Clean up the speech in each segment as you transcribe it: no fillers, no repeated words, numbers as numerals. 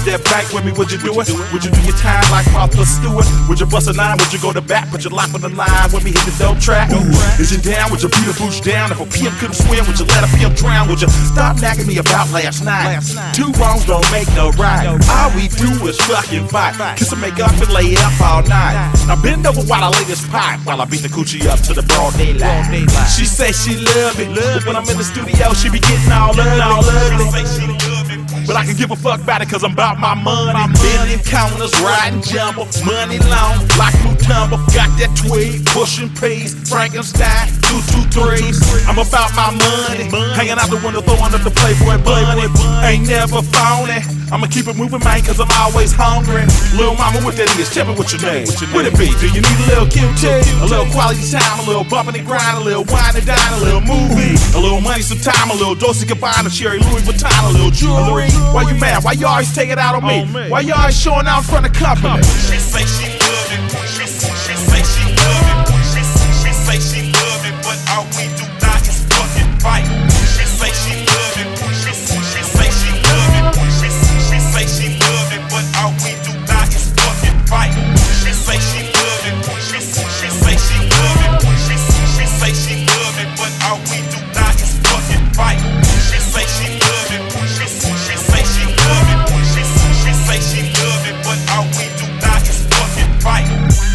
rob that bank with me, would you do it? Would you do your time like Martha Stewart? Would you bust a line? Would you go to bat? Put your life on the line with me, hit the dope track? Is you down? Would you beat a boosh down? If a pimp couldn't swim, would you let a pimp drown? Would you stop nagging me about last night? Two wrongs don't make no right. All we do is fucking fight. Kiss and make up and lay up all night. Now bend over while I lay this pipe, while I beat the coochie up to the broad daylight. She say she love it, but when I'm in the studio, she be getting all ugly. But I can give a fuck about it, cause I'm about my money. Billion counters, riding jumbo, money long, like Mutombo. Got that tweed, pushing peas, Frankenstein, 223s. I'm about my money, hanging out the window, throwing up the Playboy bunny. Ain't never phony, I'ma keep it moving, man, cause I'm always hungry. Little mama, what that is? Tell me what your name. What it be? Do you need a little QT? A little quality time, a little bumping and grind, a little wine and dine, a little movie, a little money, some time, a little Dolce Gabbana, Cherry Louis Vuitton, a little jewelry. Why you mad? Why you always take it out on me? Why you always showing out in front of company? She say she love it. She say she love it. She say she love it, but all we do now is fucking fight. She say she love it. She say she love it. She say she love it, but all we do now is fucking fight. She say she love it. She say she love it. She say she love it, but all we do now is fucking fight. She say she love it. She say she love it. She say she love it, but all we do now is fucking fight.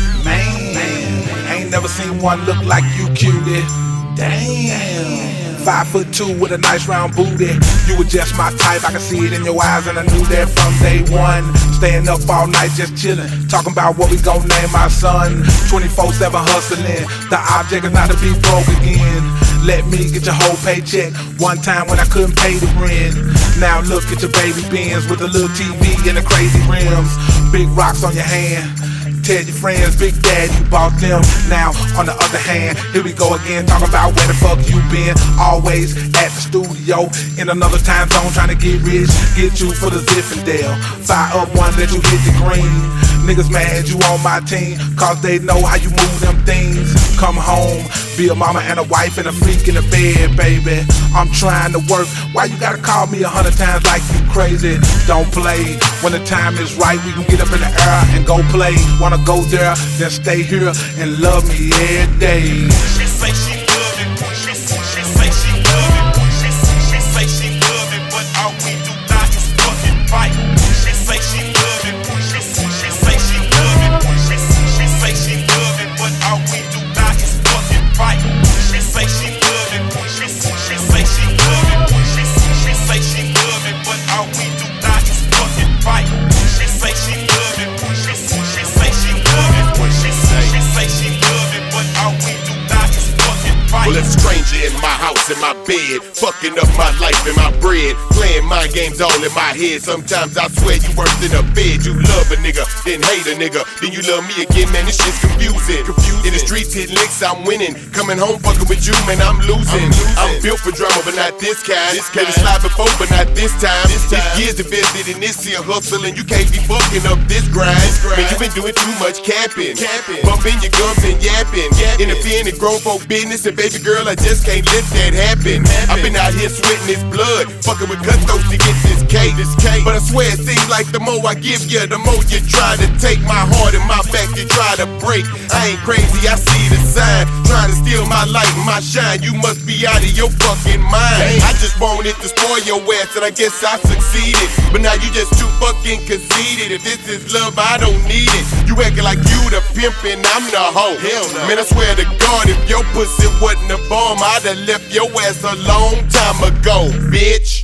Man, ain't never seen one look like you, cutie. Damn. 5'2" with a nice round booty. You were just my type, I could see it in your eyes, and I knew that from day one. Staying up all night just chillin', talking about what we gon' name our son. 24/7 hustling, the object is not to be broke again. Let me get your whole paycheck, one time when I couldn't pay the rent. Now look at your baby Benz with a little TV and the crazy rims. Big rocks on your hand. Tell your friends, Big Daddy bought them. Now, on the other hand, here we go again, talking about where the fuck you been. Always at the studio, in another time zone, trying to get rich. Get you for the Zinfandel. Fire up one, let you hit the green. Niggas mad you on my team, cause they know how you move them things. Come home, be a mama and a wife and a freak in the bed, baby. I'm trying to work, why you gotta call me 100 times like you crazy? Don't play, when the time is right, we can get up in the air and go play. Wanna go there, then stay here and love me every day. She say she love it. She say she love it. She say she love it, but all we do now is fucking fight. She say she love it. She say she love it. She say she love it, but all we do now is fucking fight. She say she love it. She say she love it. She say she love it, but all we do now is fucking fight. She say she love it. She say she love it. She say she love it, but all we do now is fucking fight. Well, it's a stranger in my house, in my bed, fucking up my life and my bread, playing mind games all in my head. Sometimes I swear you worse than a bed. You love a nigga, then hate a nigga, then you love me again, man, this shit's confusing. In the streets hitting licks, I'm winning. Coming home fucking with you, man, I'm losing. I'm built for drama, but not this kind. Maybe slide before, but not this time. These years invested in this here hustle, and you can't be fucking up this grind. Man, you been doing too much capping, bumping your gums and yapping, interfering in grown folk business, and baby girl, I just can't let that happen. I've been out here sweating this blood, fucking with cutthroats to get this cake. But I swear it seems like the more I give you, the more you try to take my heart and my back, you try to break. I ain't crazy, I see the sign, trying to steal my light and my shine. You must be out of your fucking mind. I just wanted to spoil your ass, and I guess I succeeded. But now you just too fucking conceited. If this is love, I don't need it. You acting like you the pimp and I'm the hoe. Hell no. Man, I swear to God, if your pussy wasn't a bomb, I'd have left your ass a long time ago, bitch.